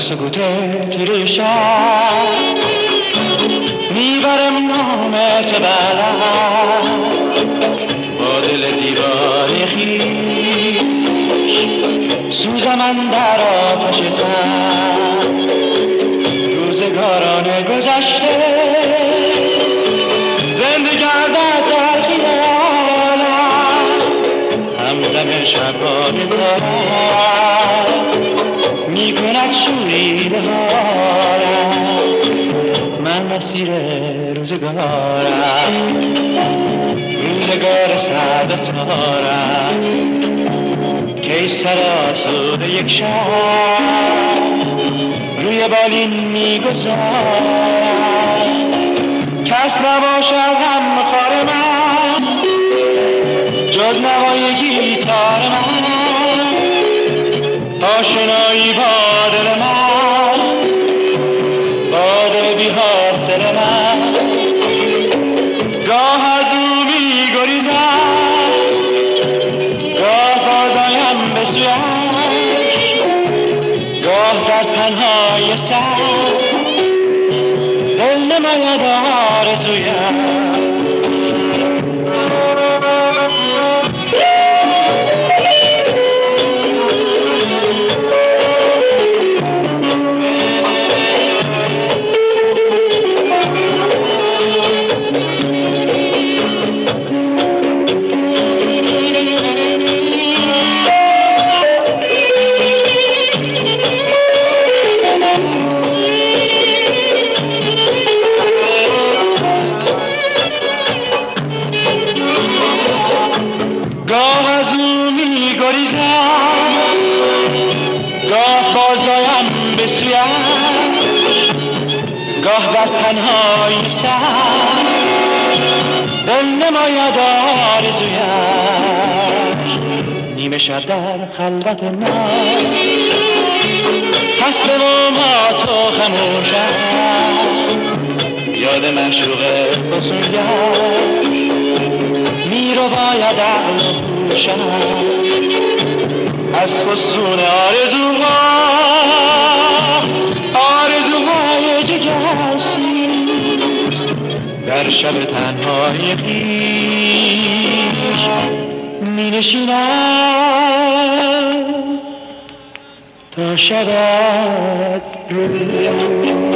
سکوت طول شب میبرم نامت بلد با دل دیوانه خویش سوزم اندر آتش تن روزگاران گذشته زنده گردد در خیالم همدم شبانه دارد میکند شوریده حالم من مسیر روزگارم روزگار سرد تارم کی سر آسوده یک شب روی بالین میگذارم کس نباشد هم خار من جز نوای گیتار من آشنایی با دل من با دل بی حاصل من گاه از او می گریزم گاه بازایم به سویش گاه در تنهای سر دل نماید آرزویم گاه در تنهای سر دل نماید آرزویش نیمه شب در خلوت من هست و ما تو خموشم یاد معشوق فسونگش می رو باید عقل و هوشم از فسون آرزوهای جگرسیز در شب تنهای خویش می نشینم تا شود روز